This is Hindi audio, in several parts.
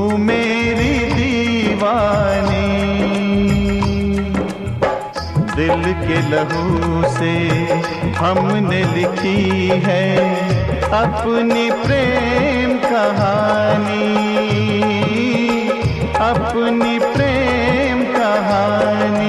मेरी दीवानी, दिल के लहू से हमने लिखी है अपनी प्रेम कहानी, अपनी प्रेम कहानी।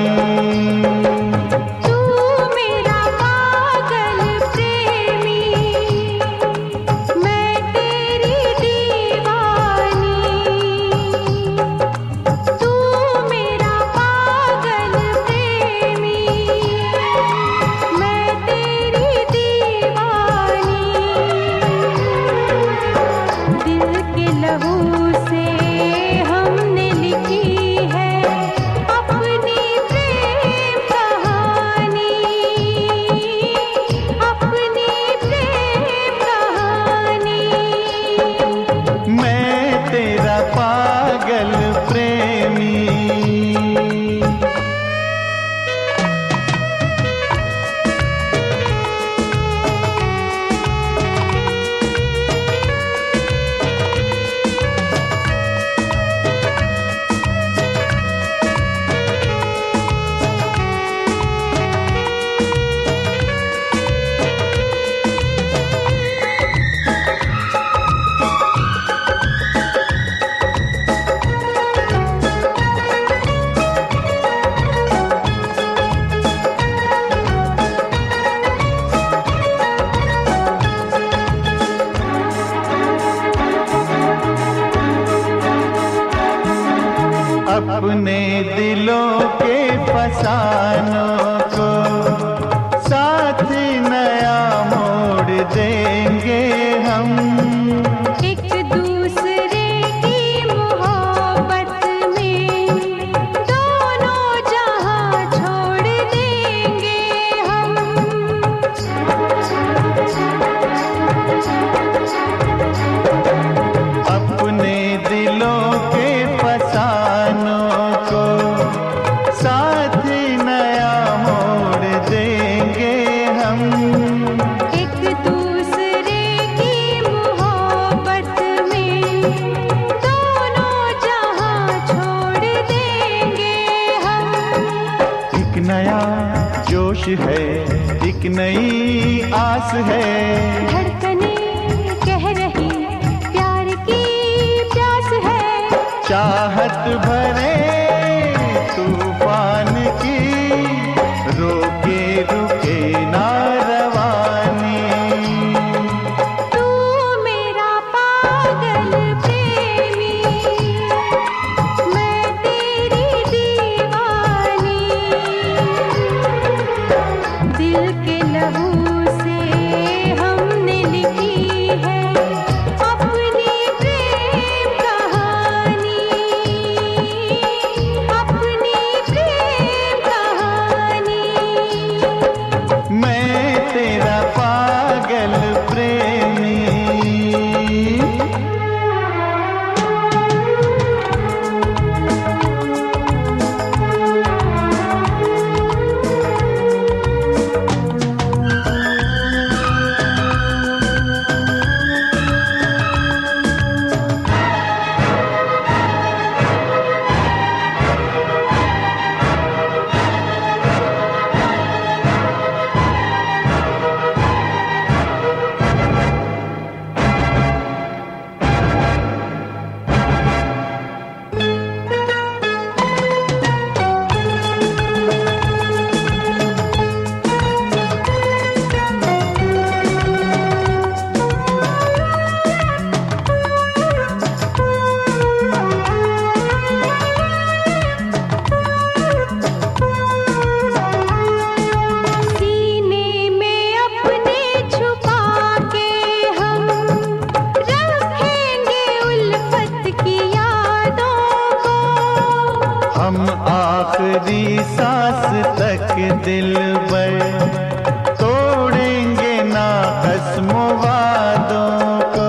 अपने दिलों के फसानों को साथ नया मोड़ देंगे हम, एक दूसरे की मोहब्बत में दोनों जहां छोड़ देंगे हम। अपने दिलों के साथ नया मोड़ देंगे हम, एक दूसरे की मोहब्बत में दोनों जहां छोड़ देंगे हम। एक नया जोश है, एक नई आस है, धड़कने कह रही प्यार की प्यास है, चाहत भरे तूफान की रोके रुके ना रवानी। तू मेरा पागल प्रेमी, मैं तेरी दीवानी, दिल के लहू से हमने लिखी है अपनी प्रेम कहानी, अपनी प्रेम कहानी। मैं तेरा पागल प्रेमी। हम आखिरी सांस तक दिलबर तोड़ेंगे ना कसम वादों को।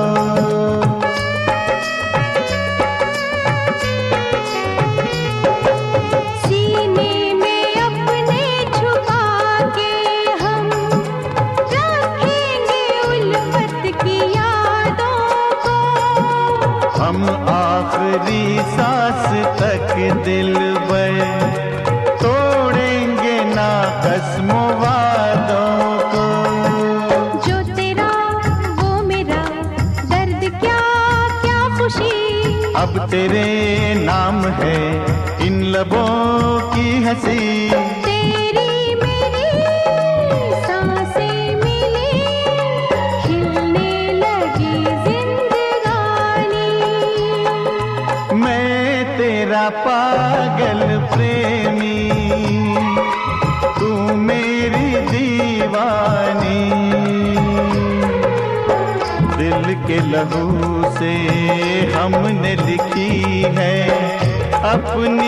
सीने में अपने छुपा के हम रखेंगे उल्फत की यादों को। हम आखिरी सांस तक दिलबर, तोड़ेंगे ना कसम वादों को। जो तेरा वो मेरा, दर्द क्या क्या खुशी, अब तेरे नाम है इन लबों की हंसी। तेरी मेरी सांसें मिली, खिलने लगी जिंदगानी। मैं तेरा पागल प्रेमी, तू मेरी दीवानी। दिल के लहू से हमने लिखी है अपनी